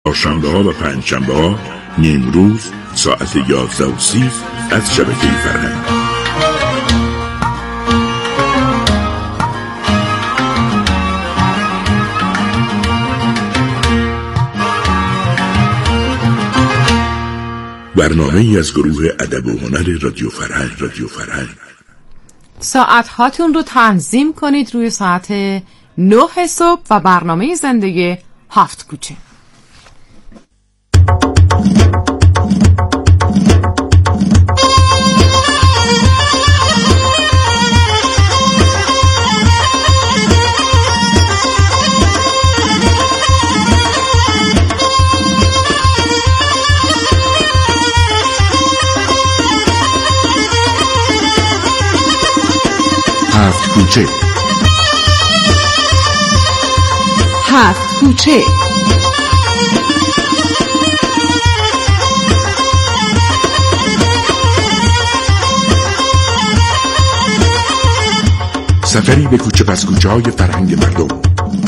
چهارشنبه‌ها و پنجشنبه‌ها نیمروز ساعت 11:30 از شبکه فرهنگ. برنامه‌ای از گروه ادب و هنر رادیو فرهنگ. ساعت هاتون رو تنظیم کنید روی ساعت 9 صبح و برنامه زندگی 7 کوچه. هفت کوچه. سفری به کوچه پس کوچه های فرهنگ مردم.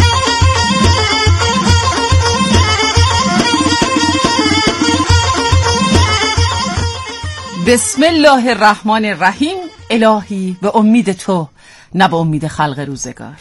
بسم الله الرحمن الرحیم. الهی به امید تو نه به امید خلق روزگار.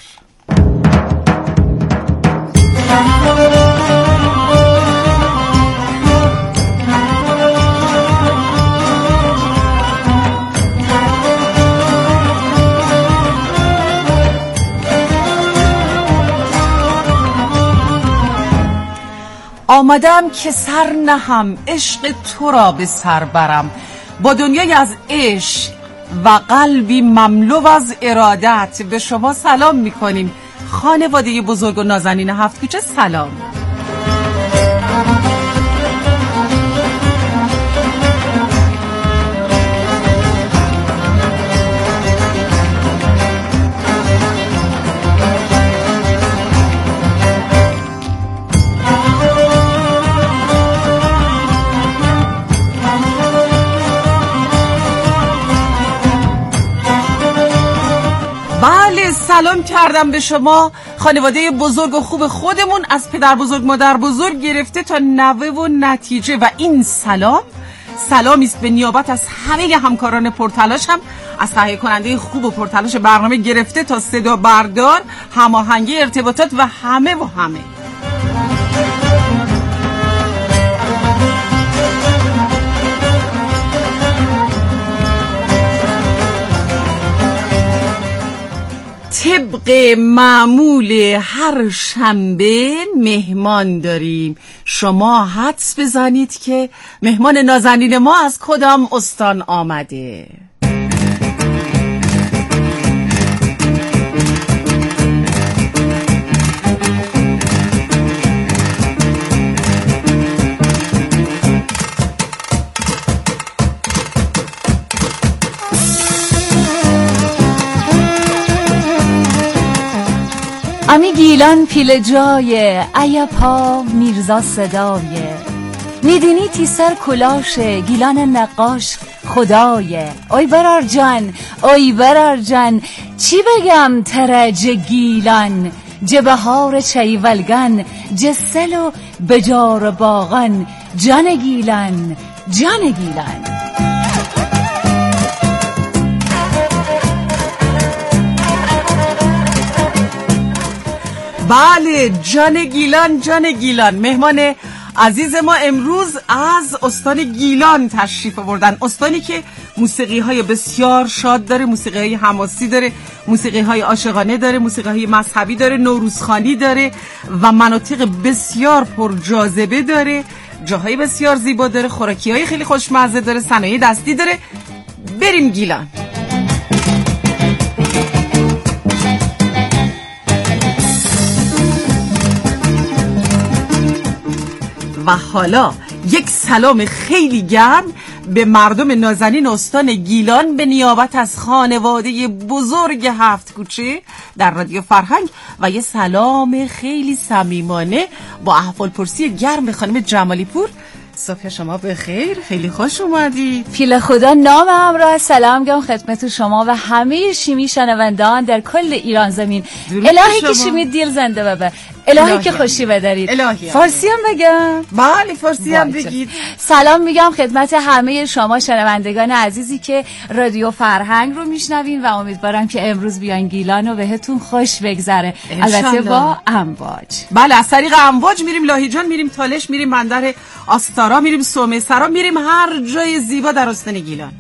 آمدم که سر نهم عشق تو را به سر برم، با دنیای از عشق و قلبی مملو از ارادت به شما سلام میکنیم. خانواده بزرگ و نازنین هفت کوچه سلام. سلام کردم به شما خانواده بزرگ و خوب خودمون، از پدر بزرگ مادر بزرگ گرفته تا نوه و نتیجه. و این سلامی است به نیابت از همه همکاران پرتلاشم، از تهیه کننده خوب و پرتلاش برنامه گرفته تا صدا بردار، هماهنگی ارتباطات و همه. طبق معمول هر شنبه مهمان داریم. شما حدس بزنید که مهمان نازنین ما از کدام استان آمده؟ امی گیلان پیل جای ایپا میرزا صدایه، میدینی تی سر کلاشه گیلان نقاش خدایه. ای برار جان چی بگم ترج گیلان، جبهار چیولگن جسل و بجار باغن، جان گیلان. بله، جان گیلان. مهمان عزیز ما امروز از استان گیلان تشریف آوردن، استانی که موسیقی های بسیار شاد داره، موسیقی های حماسی داره، موسیقی های عاشقانه داره، موسیقی های مذهبی داره، نوروزخوانی داره و مناطق بسیار پر جاذبه داره، جاهای بسیار زیبا داره، خوراکی های خیلی خوشمزه داره، صنایع دستی داره. بریم گیلان. و حالا یک سلام خیلی گرم به مردم نازنین استان گیلان به نیابت از خانواده بزرگ هفت کوچه در رادیو فرهنگ و یه سلام خیلی صمیمانه با احوالپرسی گرم به خانم جمالی پور. صبح شما بخیر، خیلی خوش اومدید. پیل خدا نام همراه سلام گم خدمت شما و همه شیمی شنوندان در کل ایران زمین. الهی که شیمی دیل زنده بابا. الهی که خوشی بدارید. فارسی هم بگم؟ بله فارسی هم بگید. سلام میگم خدمت همه شما شنوندگان عزیزی که رادیو فرهنگ رو میشنوین و امیدوارم که امروز بیان گیلان و بهتون خوش بگذره، البته با امواج. بله از طریق امواج میریم لاهیجان، میریم تالش، میریم بندر آستارا، میریم سومه سرا، میریم هر جای زیبا در استان گیلان.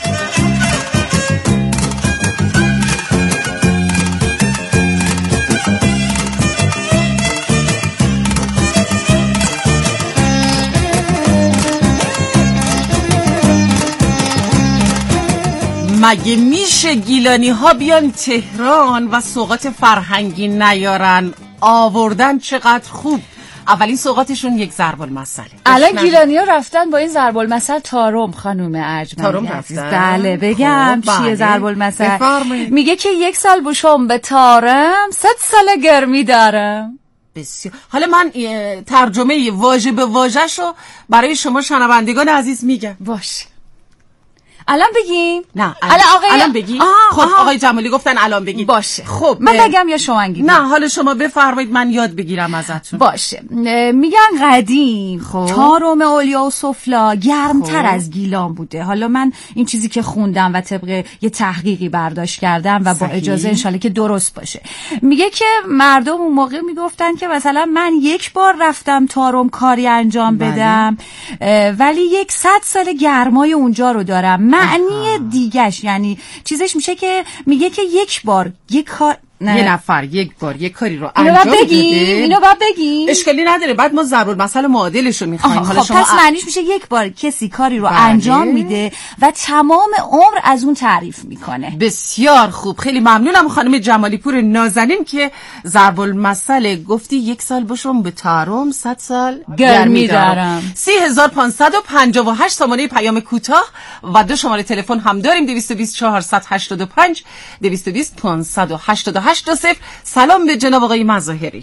مگه میشه گیلانی ها بیان تهران و سوغات فرهنگی نیارن؟ آوردن چقدر خوب. اولین سوغاتشون یک ضرب المثل. الان گیلانی ها رفتن با این ضرب المثل تارم. خانم ارجمندی تارم رفتن؟ بله بگم چیه ضرب المثل؟ میگه که 1 سال بشم به تارم 100 سال گرمی دارم. بسیار. حالا من ترجمه واژه به واژه‌شو برای شما شنوندگان عزیز میگم. باشه. الان بگیم؟ نه الان بگیم. خب آقای جمالی گفتن الان بگید. باشه. خب من بگم یا شما بگید؟ نه حالا شما بفرمایید من یاد بگیرم ازتون. باشه. میگن قدیم تارم اولیا و سفلا گرمتر از گیلان بوده. حالا من این چیزی که خوندم و طبق یه تحقیقی برداشت کردم و با اجازه انشالله که درست باشه، میگه که مردم اون موقع میگفتن که مثلا من 1 بار رفتم تارم کاری انجام بدم ولی 100 سال گرمای اونجا رو دارم. معنی دیگهش یعنی چیزش میشه که میگه که 1 بار یه نفر 1 بار یک کاری رو انجام بده. اینو باید بگیم. اشکالی نداره. بعد ما ضرب المثل معادلش رو میخوایم. حالا شما پس معنیش میشه 1 بار کسی کاری رو انجام میده و تمام عمر از اون تعریف میکنه. بسیار خوب. خیلی ممنونم خانم جمالی پور نازنین که ضرب المثل گفتی 1 سال بشم به تارم 100 سال گرمی دارم. 3558 سامانه پیام کوتاه و 2 شماره تلفن هم داریم 220 485 220 588. سلام به جناب آقای مظاهری.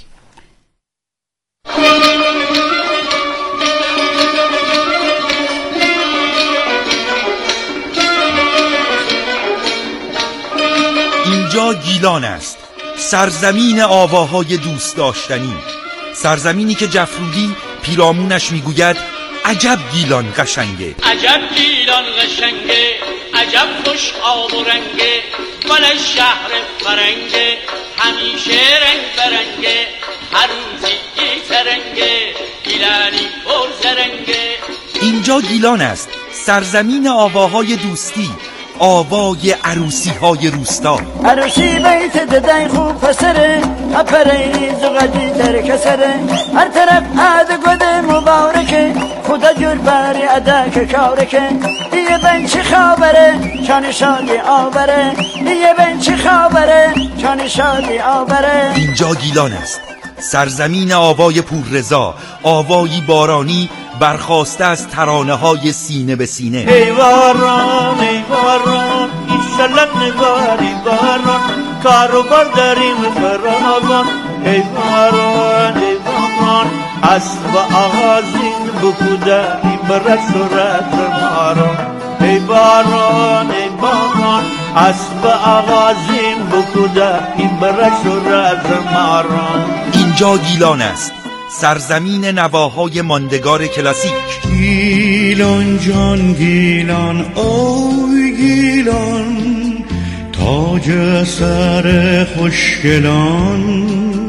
اینجا گیلان است، سرزمین آواهای دوست داشتنی، سرزمینی که جفرودی پیرامونش میگوید عجب گیلان قشنگه، عجب گیلان قشنگه، عجب خوش آب و رنگه، مال شهر فرنگه، همیشه رنگ برنگه، هر روزی یک ترنگه، گیلانی پر زرنگه. اینجا گیلان است، سرزمین آواهای دوستی، آوای عروسی های روستا. عروسی بیت ددای خوب پسره، اپری زغدی در کسره، هر طرف عاد گد مبارکه، خدا جور بری ادا که کارکه، یه بنچی خبره چان شادی آوره، یه بنچی خبره چان شادی آوره. اینجا گیلان است، سرزمین آوای پوررضا، آوایی بارانی برخاسته از ترانه های سینه به سینه. ای باران ای باران ایشالله نگاری باران، کاروبار داریم فراوان. ای باران ای باران اسب آغازین بکودنی برد صورت ماران. ای باران ای باران اسب آغازین بکودنی برد صورت ماران. اینجا گیلان است، سرزمین نواهای ماندگار کلاسیک. گیلان جان گیلان اوی گیلان، تاج سر خوشگلان،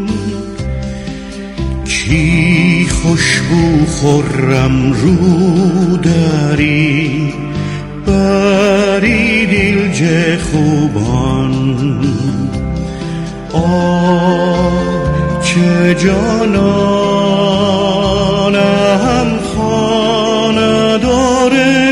کی خوشبو خرم رو داری، بری دیلج خوبان. چه جانانم خانه داره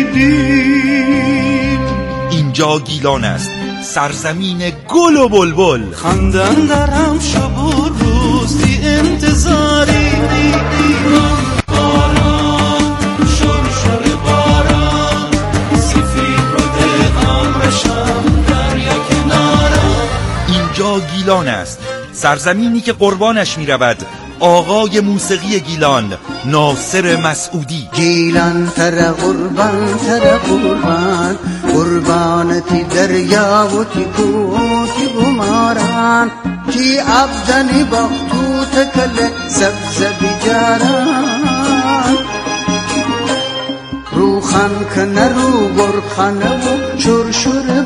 میدید. اینجا گیلان است، سرزمین گل و بلبل. خندن درم شب و روزی انتظاری باران، شرشر باران، سفید رو دقام بشم دریا کنارم. اینجا گیلان است، سرزمینی که قربانش می رود آقای موسیقی گیلان ناصر مسعودی. گیلان تر قربان قربانتی دریا و تی کوتی بماران کی ابدنی باختو تکل سبز بیجاران روخان کنه رو برخانه و شرشر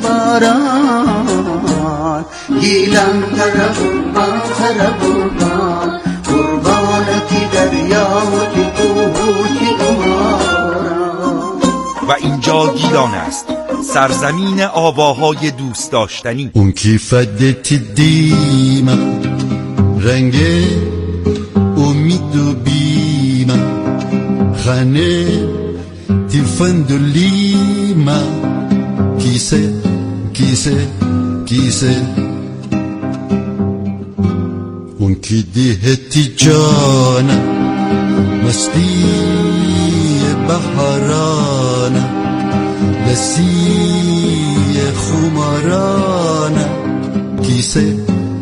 باران گیلان تر قربان قربانتی دریا و تی کوتی بماران. و اینجا گیلان است، سرزمین آواهای دوست داشتنی. اون کی فدت دیما رنگ امید و بیما خانه تیفند و لیما کیسه اون کی دهتی جانا مستی بهارانا لسی خمارانا کیسه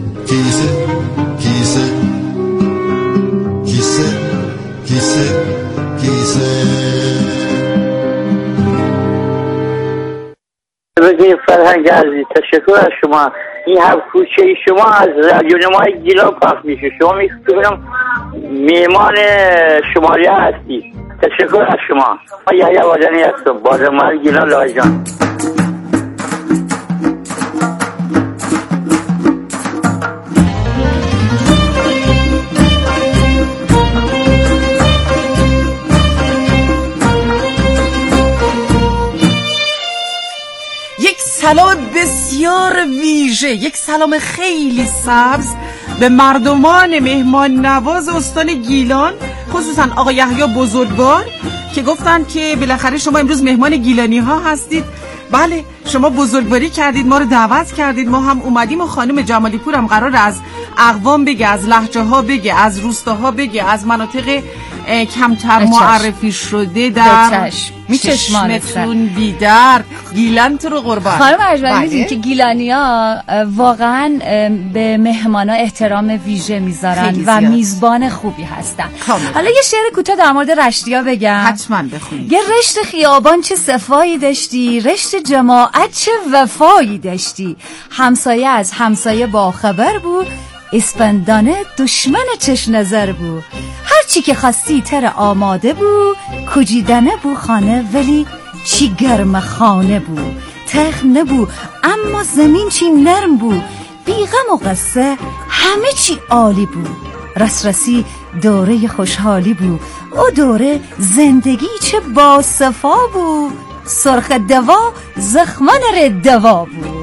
بگید فرهنگ عزیز، تشکر از شما. این هفت کوچه شما از رادیو نمای گیلان پخش میشه. شما میگم میمان شمالی هستی. تشکر از شما. یحیی وادنی هستم، بازمال گیلان لاجان. سلام بسیار ویژه، یک سلام خیلی سبز به مردمان مهمان نواز استان گیلان، خصوصا آقا یحیی بزرگوار که گفتن که بالاخره شما امروز مهمان گیلانی ها هستید. بله، شما بزرگواری کردید، ما رو دعوت کردید، ما هم اومدیم و خانم جمالی پور هم قرار از اقوام بگه، از لهجه ها بگه، از روستاها بگه، از مناطق کمتر معرفی شده در چشمتون بیدر. گیلان تو رو قربان. خانم ارجمندی میدونی که گیلانیا واقعا به مهمانا احترام ویژه میذارن و میزبان خوبی هستن. حالا یه شعر کوتاه در مورد رشتیا بگم. حتما بخونید. یه رشت خیابان چه صفایی داشتی، رشت جماعت چه وفایی داشتی، همسایه از همسایه با خبر بود، اسپندانه دشمن چش نظر بود، هرچی که خواستی تر آماده بود، کجیدنه بود خانه ولی چی گرم خانه بود، تخت نبود اما زمین چی نرم بود، بیغم و قصه همه چی عالی بود، رسرسی دوره خوشحالی بود، او دوره زندگی چه باصفا بود، سرخ دوا زخمان ردوا بود.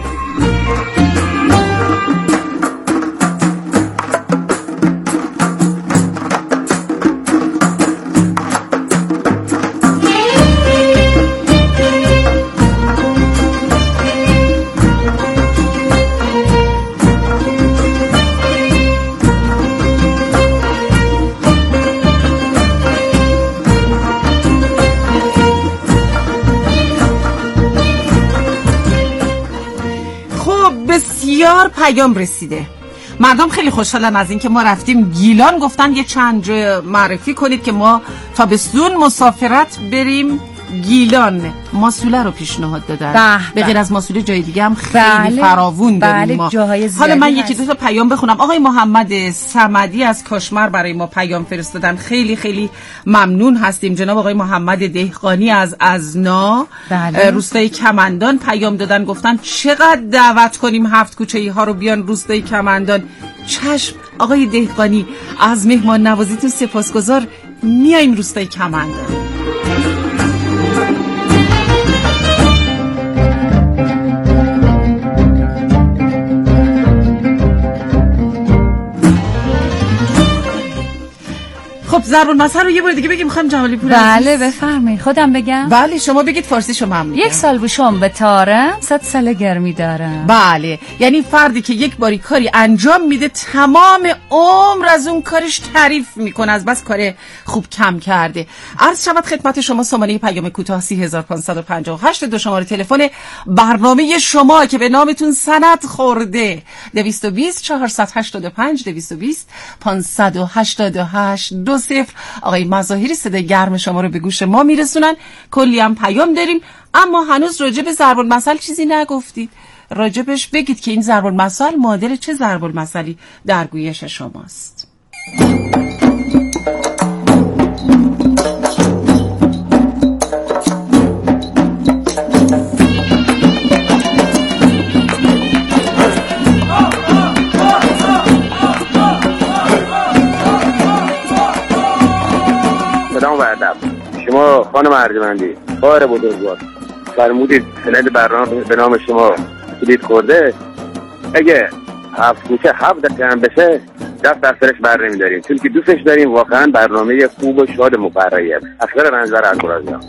بسیار پیام رسیده، مردم خیلی خوشحالن از این که ما رفتیم گیلان. گفتن یه چند جا معرفی کنید که ما تابستون مسافرت بریم گیلان. ماسوله رو پیشنهاد دادن، به غیر از ماسوله جای دیگه هم خیلی فراوون داریم ما. حالا من یکی دو تا پیام بخونم. آقای محمد صمدی از کاشمر برای ما پیام فرستادن، خیلی خیلی ممنون هستیم. جناب آقای محمد دهقانی از ازنا روستای کمندان پیام دادن، گفتن چقدر دعوت کنیم هفت کوچه‌ای ها رو بیان روستای کمندان. چشم آقای دهقانی، از مهمان نوازیتون سپاسگزار، میایم روستای کمندان. خب ضرب المثل رو یه بار دیگه بگیم خانم جمالی پور. بله بفرمایید. خودم بگم؟ بله شما بگید، فارسی شما هم میگم. 1 سال بشم به تارم 100 سال گرمی دارم. بله یعنی فردی که یک باری کاری انجام میده تمام عمر از اون کارش تعریف میکنه، از بس کار خوب کم کرده. عرض شود خدمت شما سامانه پیام کوتاه 3558 دو شماره تلفن برنامه شما که به نامتون سند خورده 220 485 220 588 20. آقای مظاهری صدای گرم شما رو به گوش ما میرسونن. کلی هم پیام داریم اما هنوز راجع به ضرب المثل چیزی نگفتید. راجبش بگید که این ضرب المثل مدل چه ضرب المثلی در گویش شماست؟ سلام و ادب. شما خانم ارجمندی بار بزرگوار فرمودید سند برنامه به نام شما کلید خورده. اگه 7 کوچه 7 دقیقه هم بشه دست در سرش بر نمیداریم، چون که دوستش داریم. واقعا برنامه خوب و شاد مفرحیه. اصغر رنجبر از برازیل.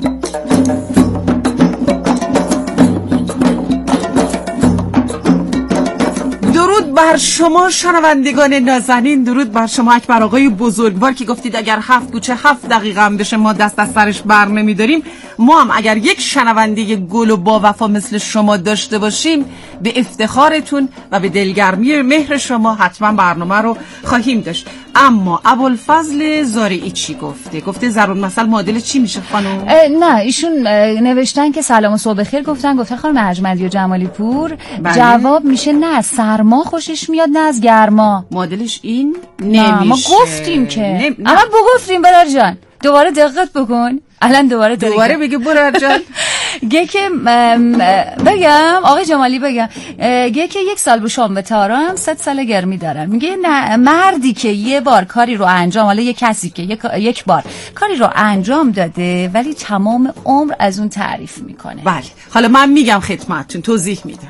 درود بر شما شنوندگان نازنین، درود بر شما اکبر آقای بزرگوار که گفتید اگر 7 کوچه 7 دقیقه هم بشه ما دست از سرش بر نمیداریم. ما هم اگر یک شنونده گل و با وفا مثل شما داشته باشیم به افتخارتون و به دلگرمی مهر شما حتما برنامه رو خواهیم داشت. اما ابوالفضل زارعی چی گفته ضرب المثل معادل چی میشه خانم؟ نه ایشون نوشتن که سلام و صبح بخیر. گفته خانم ارجمندی و جمالی پور بله؟ جواب میشه نه از سرما خوشش میاد نه از گرما. معادلش این نمیشه. ما گفتیم که اما بگفتیم برار جان دوباره دقت بکن. الان دوباره بگه برار جان. گه که بگم آقای جمالی بگم گه که 1 سال بشم به تارم 100 سال گرمی دارم. میگه نه مردی که یه بار کاری رو انجام، حالا یه کسی که یک بار کاری رو انجام داده ولی تمام عمر از اون تعریف میکنه. بله حالا من میگم خدمتتون توضیح میدم.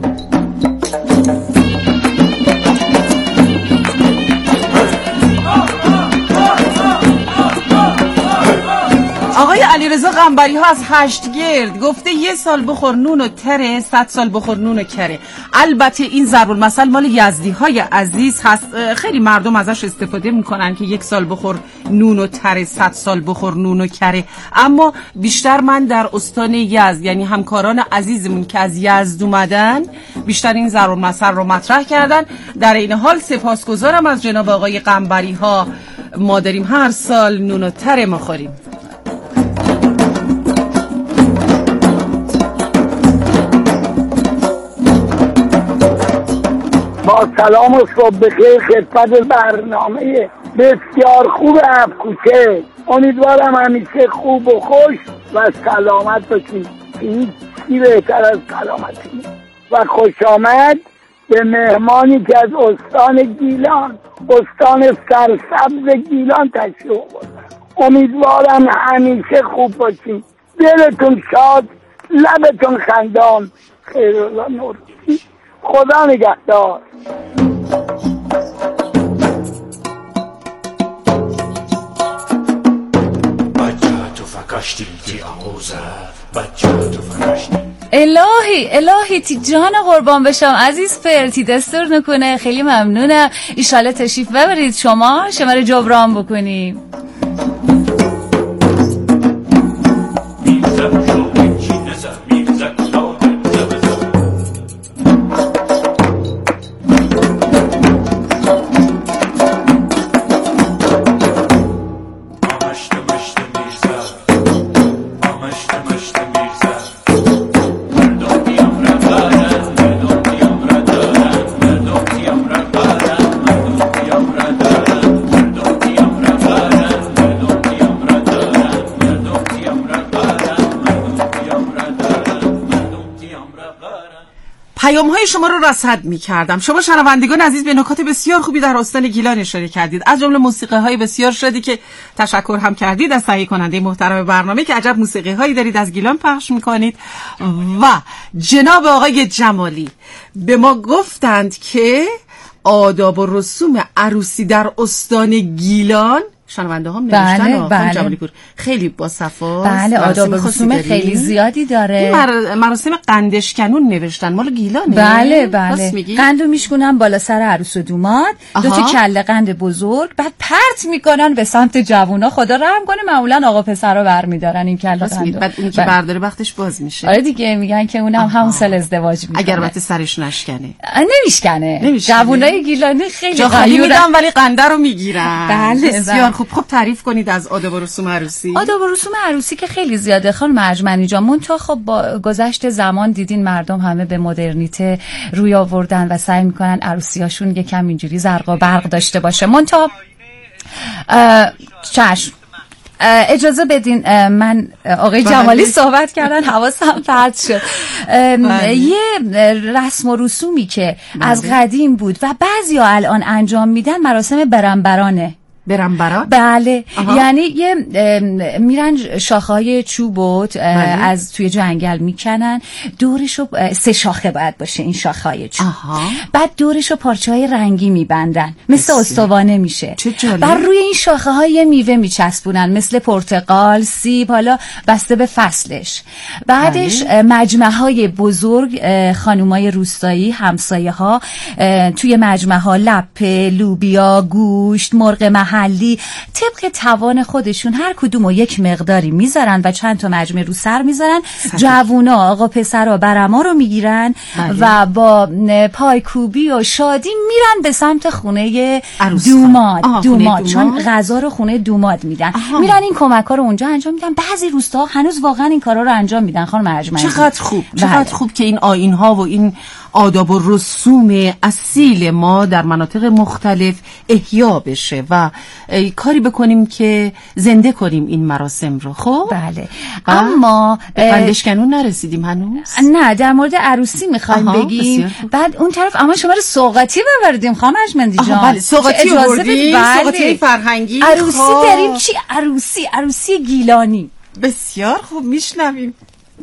آقای علیرضا قنبری ها از هشتگرد گفته 1 سال بخور نون و تره 100 سال بخور نون و کره. البته این ضرب المثل مال یزدی های عزیز هست، خیلی مردم ازش استفاده میکنن که 1 سال بخور نون و تره 100 سال بخور نون و کره، اما بیشتر من در استان یزد یعنی همکاران عزیزمون که از یزد اومدن بیشتر این ضرب المثل رو مطرح کردن. در این حال سپاسگزارم از جناب آقای قنبری ها. ما داریم هر سال نون و تره ما خوریم. با سلام و صبح بخیر خدمت برنامه بسیار خوب 7 کوچه. امیدوارم همیشه خوب و خوش و سلامت باشید. هیچی بهتر از سلامتی. و خوش آمد به مهمانی که از استان گیلان، استان سرسبز گیلان تشریف آوردن. امیدوارم همیشه خوب باشید، دلتون شاد، لبتون خندان. خیرالله نورسی. خدا نگهدار. الهی تی جان قربان بشم عزیز فرتی دستور نکنه. خیلی ممنونم. ایشاله تشریف ببرید شما رو جبران بکنیم. پیام‌های شما رو رصد می‌کردم. شما شنوندگان عزیز به نکات بسیار خوبی در استان گیلان اشاره کردید، از جمله موسیقی‌های بسیار شادی که تشکر هم کردید از تهیه کننده محترم برنامه که عجب موسیقی‌هایی دارید از گیلان پخش می‌کنید. و جناب آقای جمالی به ما گفتند که آداب و رسوم عروسی در استان گیلان شنونده هم نوشتن. بله. خیلی با صفا. بله، آداب و رسوم خیلی زیادی داره. مراسم قندشکنون نوشتن، مال گیلانه. بله. قندو میشکنن بالا سر عروس و دوماد، 2 تا کله قند بزرگ، بعد پرت میکنن به سمت جوونا. خدا رحم کنه، معمولا آقا پسرا برمیدارن این کله قندو. بعد اون که برداره وقتش باز میشه. آره دیگه، میگن که اونم همون سال ازدواج میکنه. اگر البته سرش نشکنه. نمیشکنه. جوونای گیلانی خیلی خالی میدن ولی قنده رو میگیرن. بله. بسیار خوب. تعریف کنید از آداب و رسوم عروسی. آداب و رسوم عروسی که خیلی زیاده خانم ارجمندی جان. منتها خب با گذشت زمان دیدین مردم همه به مدرنیته روی آوردن و سعی میکنن عروسیاشون یکم اینجوری زرق و برق داشته باشه. منتها چشم اجازه بدین من آقای جمالی صحبت کردن، حواسم پرت شد. یه رسم و رسومی که از قدیم بود و بعضیا الان انجام میدن مراسم برنبرانه. برنبران؟ بله. یعنی یه میرن شاخه‌های چوبو از توی جنگل میکنن، دورشو 3 شاخه باید باشه این شاخه‌های چوب. بعد دورشو پارچه‌های رنگی میبندن، مثل استوانه میشه. بر روی این شاخه‌ها یه میوه میچسبونن، مثل پرتقال، سیب، حالا بسته به فصلش. بعدش مجمع‌های بزرگ، خانومای روستایی، همسایه‌ها توی مجمع‌ها لپه، لوبیا، گوشت، مرغ محلی طبق توان خودشون هر کدومو یک مقداری میذارن و چند تا مجمع رو سر میذارن. جوونا آقا پسرا برما رو میگیرن و با پایکوبی و شادی میرن به سمت خونه دوماد. چون غذا رو خونه دوماد میدن. میرن این کمک‌ها رو اونجا انجام میدن. بعضی روستاها هنوز واقعا این کارا رو انجام میدن. خانم ارجمندی چقدر خوب. چقدر خوب که این آیین‌ها و این آداب و رسوم اصیل ما در مناطق مختلف احیا بشه و کاری بکنیم که زنده کنیم این مراسم رو. خب بله. اما قندشکنون نرسیدیم هنوز. نه، در مورد عروسی میخوایم بگیم. بعد اون طرف اما شما رو سوغاتی ببردیم خانم ارجمندی جان. بله، سوغاتی آوردیم. سوغاتی فرهنگی. عروسی داریم. چی عروسی گیلانی. بسیار خوب، میشنویم.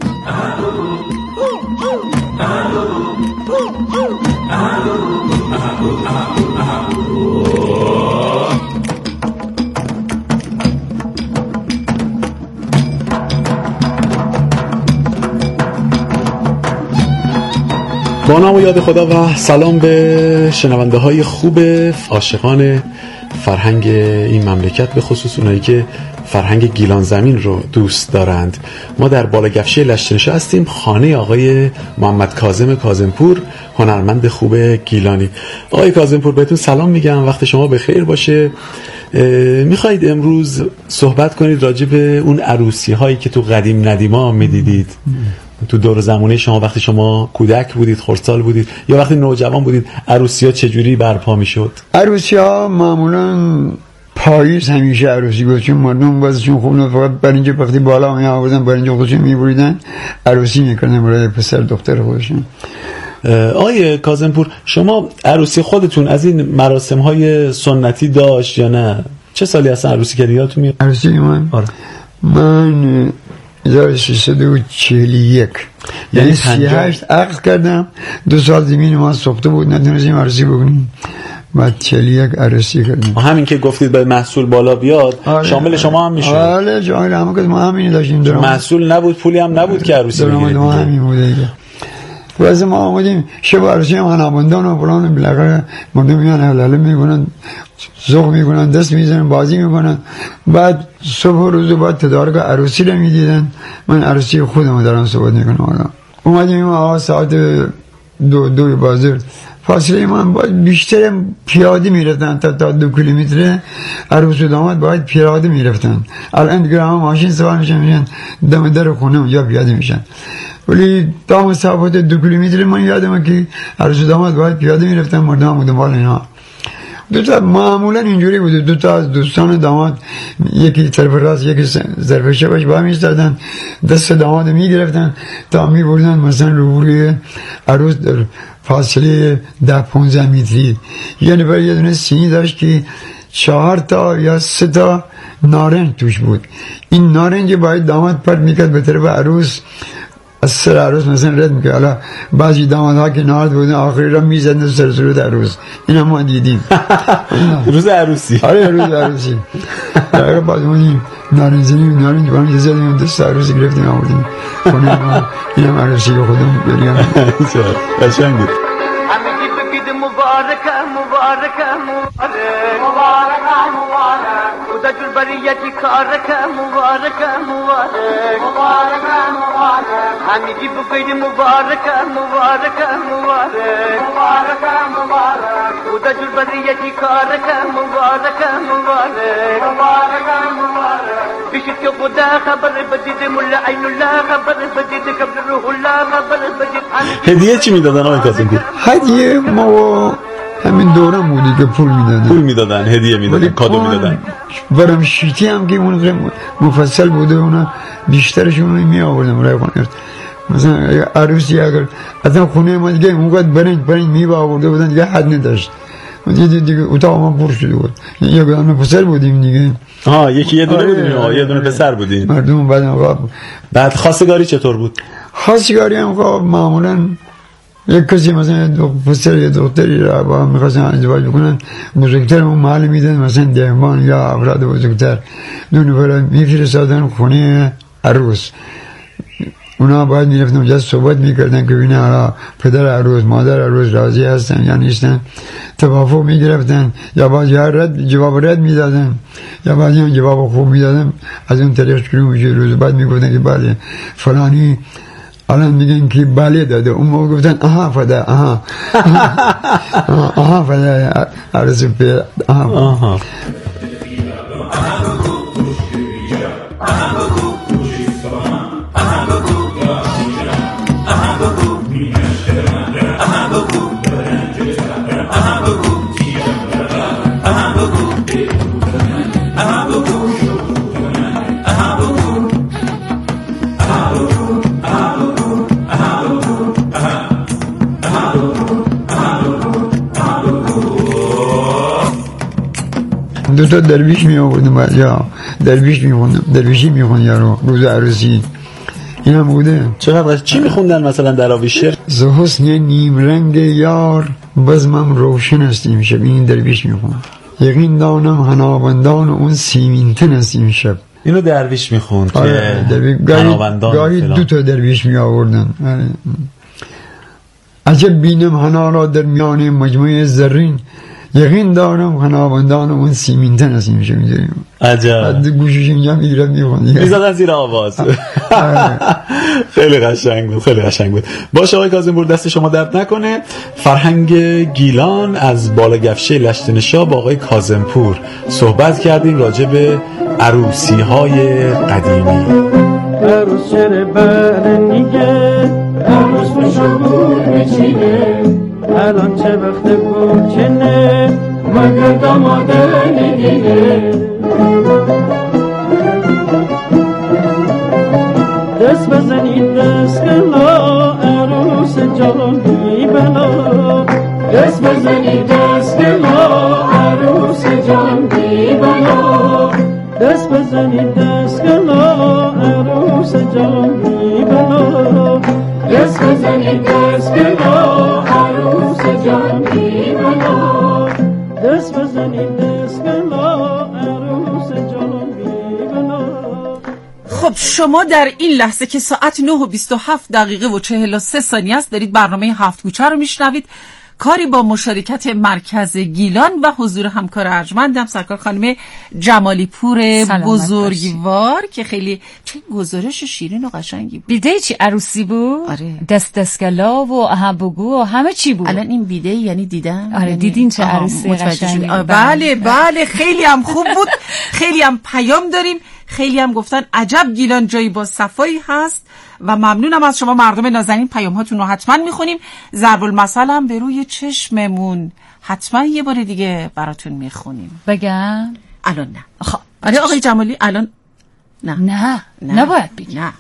با نام و یاد خدا و سلام به شنونده های خوب عاشقان فرهنگ این مملکت، به خصوص اونایی که فرهنگ گیلان زمین رو دوست دارند. ما در بالagفشه لشترشاه هستیم، خانه آقای محمد کاظمپور، هنرمند خوب گیلانی. آقای کاظمپور بهتون سلام میگم، وقت شما بخیر باشه. میخواید امروز صحبت کنید راجع به اون عروسی هایی که تو قدیم ندیما میدیدید، تو دور زمانه شما وقتی شما کودک بودید، خردسال بودید یا وقتی نوجوان بودید، عروسی ها چجوری برپا میشد؟ عروسی ها معمولا پاییز همیشه عروسی بود، چون مردم بازشون خوب نبود، فقط برای اینکه وقتی بالا می آوردن برای اینکه خودشون میبریدن عروسی میکردن برای پسر دختر خودشون. آقای کاظمپور، شما عروسی خودتون از این مراسم های سنتی داشت یا نه؟ چه سالی اصلا عروسی کردی یادتون میاد؟ عروسی من؟ آره. من 1341 یعنی 38 عقد کردم. 2 سال زمین ما ساخته بود، ندونستیم عروسی بکنیم، بعد 41 عروسی کردیم. همین که گفتید باید محصول بالا بیاد، شامل شما هم میشه؟ آره، شامل همه که ما همین داشتیم. محصول نبود، پولی هم نبود که عروسی بگیرید. ما همین بوده. واسه ما آمدیم شب عروسی من آبندان و فلان، بالاخره مردم میان هلاله میکنن، ذوق میکنن، دست میزنن، بازی میکنن. بعد صبح روز بعد تدارک عروسی رو میدیدن. من عروسی خودم دارم صحبت میکنم. اومدیم ما ساعت 2 بازار، فاصله من باید بیشتر پیاده میرفتن تا 2 کیلومتر. عروس و داماد باید پیاده میرفتن. الان دیگه هم ماشین سوار میشن دم در خونه اونجا پیاده میشن. ولی تا مسافت 2 کیلومتر من یادمه که عروس و داماد باید پیاده میرفتن، مردم دنبال اینا. تا معمولا اینجوری بود. 2 تا از دوستان داماد، یکی طرف راست یکی طرف چپش با هم ایستادن، دست داماد میگرفتن تا میبردن مثلا روبروی عروس در فاصله 10-15 متری. یعنی برای یه دونه سینی داشت که 4 تا یا 3 تا نارنج توش بود. این نارنج باید داماد پرت میکرد به طرف عروس. از سر عروس مثلا رد میکنه. حالا بعضی دامادها که نهارد بودن آخری را میزنه سر صورت عروس. این ما دیدیم روز عروسی. آره روز عروسی. در بعد اونیم نارنجی بانم زدیم دست عروسی گرفتیم آوردیم خونه ما. اینم عروسی که خودم بریم. قشنگ بود. همگی بگید مبارکه مبارکه مبارک مبارکه مبارک خدا جور بریتی کارکه مبارکه مبارک مبارکه مبارک همگی بگید مبارکه مبارکه مبارک مبارکه مبارک خدا جور بریتی کارکه مبارکه مبارک مبارکه مبارک بیشت که خدا خبر بدید ملا عین الله خبر بدید قبل روح الله خبر بدید. هدیه چی میدادن آقای کاظمپور؟ هدیه ما همین دورم بودی که پول میدادن هدیه میدادن کادو میدادن. برام شیتی هم که اون مفصل بوده اونا بیشترشون می آوردن برای خونه. مثلا عروسی اگر اصلا خونه ما دیگه اونقدر برنج می آورده بودن دیگه حد نداشت. دیگه اتاق ما پر شده بود. یک دونه پسر بودیم دیگه. یکی یه دونه بودیم یه دونه پسر بودیم. مردم بعد خواستگاری چطور بود؟ خواستگاری هم معمولا یک کسی مثلا دو پسر یا دختری را با هم میخواستن ازدواج بکنن بزرگتر اون محل میدن مثلا دیوان یا افراد بزرگتر دو نفر میفرستادن خونه عروس. اونا باید میرفتن اونجا صحبت میکردن که ببینن حالا پدر عروس مادر عروس راضی هستن یا نیستن. توافق میگرفتن یا بعضی جواب رد میدادن یا بعضی هم جواب خوب میدادن. از اون طریق شروع میشه. روز بعد میگفتن که بله فلانی الان میگن که بله داده. اون موقع گفتن آها فدا آها فدا عروس پیر آها. دو تا درویش می آوردن یا درویشی می خوندن یارو روز عروسی. این هم بوده. چقدر چی می خوندن مثلا دراویش؟ ز حسن نیم رنگ یار بزمم روشن است این شب. این درویش می خوند. یقین دانم هنابندان اون سیمین تن است این شب. اینو درویش می خوند که هنابندان گاهی دو تا درویش می آوردن. عجب بینم هنا را در میان مجموعه زرین یقین دارم هنابندان اون سیمینتن است میشه میدونیم. عجب. بعد گوشش اینجا میگیرد میخوند میزدن زیر آواز. خیلی قشنگ بود خیلی قشنگ بود. باشه آقای کاظمپور دست شما درد نکنه. فرهنگ گیلان از بالagafشه لشتنشا با آقای کاظمپور صحبت کردیم راجع به عروسی های قدیمی. عروس چره برنیگه عروس بشبور میچینه الان چه وقت بود کنه مگر داماده نگینه دست بزنید دست کلا عروس جان بی بلا دست بزنید دست کلا عروس جان بی بلا دست بزنید دست کلا عروس جان بی بلا دست بزنید دست کلا عروس جان بی بلا دست بزنید دست کلا عروس جان بی بلا. خب شما در این لحظه که ساعت 9:27:43 است دارید برنامه هفت کوچه رو میشنوید. کاری با مشارکت مرکز گیلان و حضور همکار ارجمندم سرکار خانم جمالی پور بزرگوار که خیلی چه گزارش شیرین و قشنگی بود. بیده چی عروسی بود؟ آره. دستکلا و اهبگو و همه چی بود. الان این بیده یعنی دیدن؟ آره دیدین چه عروسی قشنگی. بله بله خیلی هم خوب بود. خیلی هم پیام داریم. خیلی هم گفتن عجب گیلان جایی با صفایی هست و ممنونم از شما مردم نازنین. پیام هاتون رو حتما میخونیم. ضرب المثل هم به روی چشممون حتما یه بار دیگه براتون میخونیم. بگم الان نه. خب آره آقای جمالی الان نه نباید بگی. نه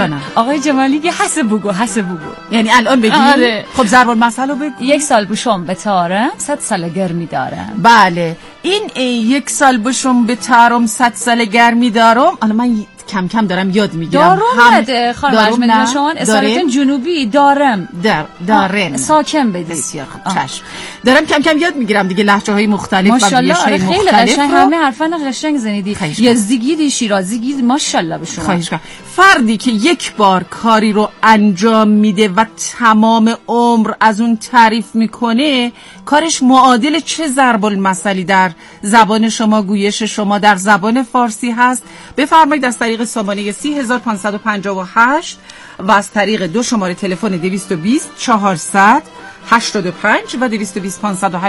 جانم. آقای جمالی که حسب بگو یعنی الان بگی؟ آره. خب ضرب المثل بگو. 1 سال بشم به تارم 100 سال گرمی دارم. بله این 1 سال بشم به تارم 100 سال گرمی دارم. الان من کم کم دارم یاد میگیرم. دارم بده خانم اجمدی شما اصالتا جنوبی دارم ساکن بدید. بسیار خوب چشم. دارم کم کم یاد میگیرم دیگه لهجه های مختلف و بیش های مختلف. خیلی قشنگ همه حرفان قشنگ زنیدی. یزدیگی شیرازیگی ماشاءالله به شما. خواهش کنم. فردی که یک بار کاری رو انجام میده و تمام عمر از اون تعریف میکنه کارش معادل چه ضرب المثلی در زبان شما گویش شما در زبان فارسی هست؟ بفرمایید از طریق سامانه 30558 و از طریق 2 شماره تلفن 220 400 85 و 220 508